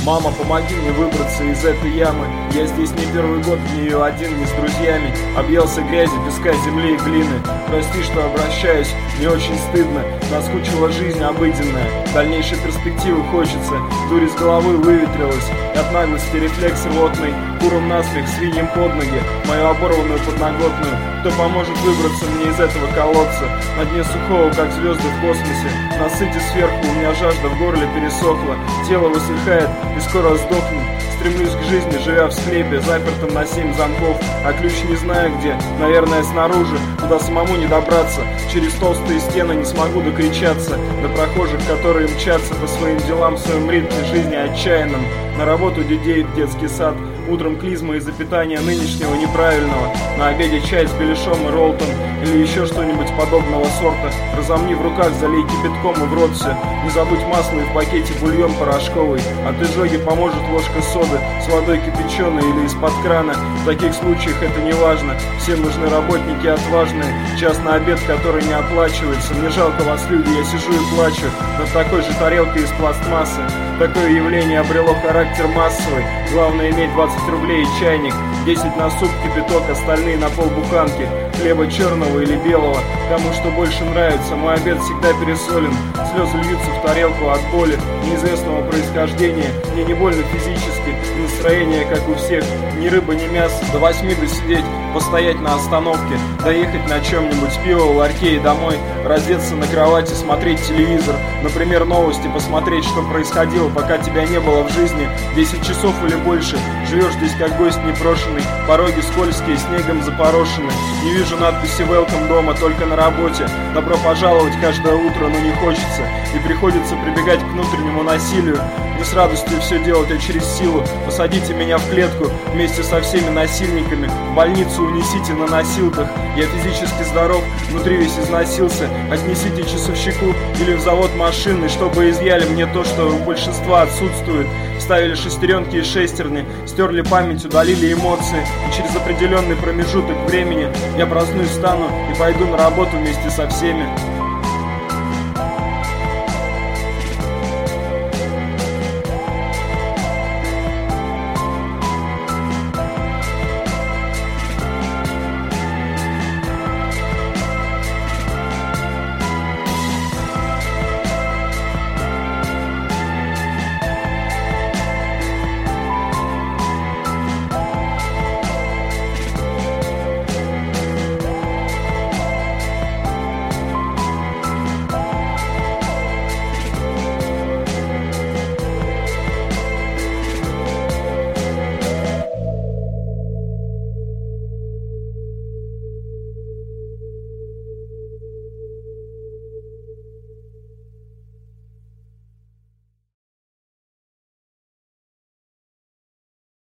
Мама, помоги мне выбраться из этой ямы. Я здесь не первый год, в нее один, не с друзьями. Объелся грязи, песка, земли и глины. Прости, что обращаюсь, мне очень стыдно. Наскучила жизнь обыденная. Дальнейшей перспективы хочется. Дурь из головы выветрилась. От наглости рефлекс рвотный. Куром насмех, свиньям под ноги. Мою оборванную подноготную. Кто поможет выбраться мне из этого колодца? На дне сухого, как звезды в космосе. Насыте сверху, у меня жажда в горле пересохла. Тело высыхает и скоро сдохну. Стремлюсь к жизни, живя в склепе, запертом на 7 замков. А ключ не знаю где, наверное снаружи, куда самому не добраться. Через толстые стены не смогу докричаться до прохожих, которые мчатся по своим делам в своем ритме жизни отчаянном. На работу дюдеет детский сад, утром клизма из-за питания нынешнего неправильного. На обеде чай с беляшом и роллтон или еще что-нибудь подобного сорта. Разомни в руках, залей кипятком и в рот все. Не забудь масло и в пакете бульон порошковый. От изжоги поможет ложка соды с водой кипяченой или из-под крана. В таких случаях это не важно. Всем нужны работники отважные. Час на обед, который не оплачивается. Мне жалко вас, люди, я сижу и плачу над такой же тарелкой из пластмассы. Такое явление обрело характер массовый. Главное иметь 20 рублей и чайник. 10 на суп, кипяток, остальные на полбуханки. Хлеба черного или белого, кому что больше нравится. Мой обед всегда пересолен. Слезы льются в тарелку от боли неизвестного происхождения. Мне не больно физически, настроение как у всех. Ни рыба, ни мясо. До 8 досидеть, постоять на остановке, доехать на чем-нибудь, пиво в ларьке и домой, раздеться на кровати, смотреть телевизор, например, новости, посмотреть, что происходило, пока тебя не было в жизни. 10 часов или больше. Живешь здесь как гость непрошенный, пороги скользкие, снегом запорошены. Не вижу надписи «Welcome» дома, только на работе. Добро пожаловать каждое утро, но не хочется. И приходится прибегать к внутреннему насилию. Не с радостью все делать, а через силу. Посадите меня в клетку вместе со всеми насильниками. В больницу унесите на носилках. Я физически здоров, внутри весь износился. Отнесите часовщику или в завод машины, чтобы изъяли мне то, что у большинства отсутствует. Вставили шестеренки и шестерни, стерли память, удалили эмоции. И через определенный промежуток времени я проснусь, встану и пойду на работу вместе со всеми.